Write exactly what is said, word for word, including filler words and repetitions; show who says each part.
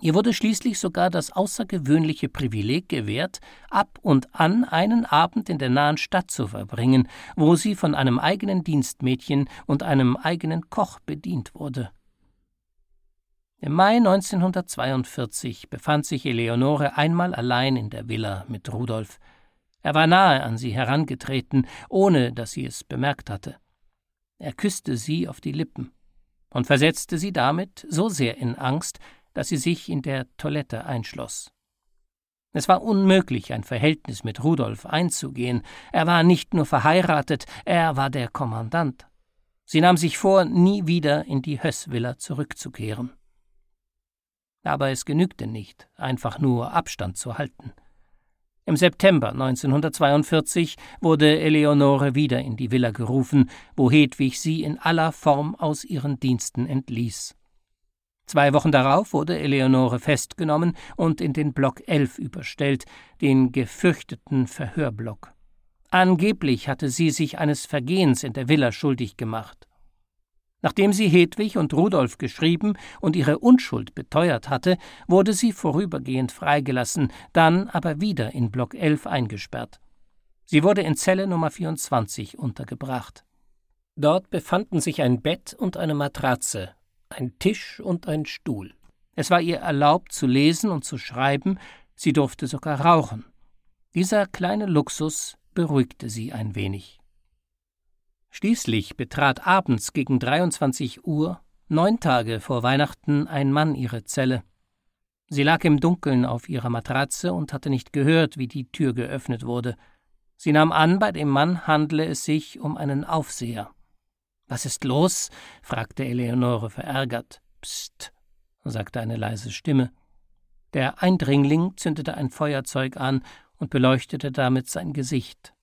Speaker 1: Ihr wurde schließlich sogar das außergewöhnliche Privileg gewährt, ab und an einen Abend in der nahen Stadt zu verbringen, wo sie von einem eigenen Dienstmädchen und einem eigenen Koch bedient wurde. Im Mai neunzehnhundertzweiundvierzig befand sich Eleonore einmal allein in der Villa mit Rudolf. Er war nahe an sie herangetreten, ohne dass sie es bemerkt hatte. Er küsste sie auf die Lippen und versetzte sie damit so sehr in Angst, dass sie sich in der Toilette einschloss. Es war unmöglich, ein Verhältnis mit Rudolf einzugehen. Er war nicht nur verheiratet, er war der Kommandant. Sie nahm sich vor, nie wieder in die Höss-Villa zurückzukehren. Aber es genügte nicht, einfach nur Abstand zu halten. Im September neunzehnhundertzweiundvierzig wurde Eleonore wieder in die Villa gerufen, wo Hedwig sie in aller Form aus ihren Diensten entließ. Zwei Wochen darauf wurde Eleonore festgenommen und in den Block elf überstellt, den gefürchteten Verhörblock. Angeblich hatte sie sich eines Vergehens in der Villa schuldig gemacht. Nachdem sie Hedwig und Rudolf geschrieben und ihre Unschuld beteuert hatte, wurde sie vorübergehend freigelassen, dann aber wieder in Block elf eingesperrt. Sie wurde in Zelle Nummer vierundzwanzig untergebracht. Dort befanden sich ein Bett und eine Matratze, ein Tisch und ein Stuhl. Es war ihr erlaubt, zu lesen und zu schreiben, sie durfte sogar rauchen. Dieser kleine Luxus beruhigte sie ein wenig. Schließlich betrat abends gegen dreiundzwanzig Uhr, neun Tage vor Weihnachten, ein Mann ihre Zelle. Sie lag im Dunkeln auf ihrer Matratze und hatte nicht gehört, wie die Tür geöffnet wurde. Sie nahm an, bei dem Mann handle es sich um einen Aufseher. »Was ist los?« fragte Eleonore verärgert. »Psst«, sagte eine leise Stimme. Der Eindringling zündete ein Feuerzeug an und beleuchtete damit sein Gesicht.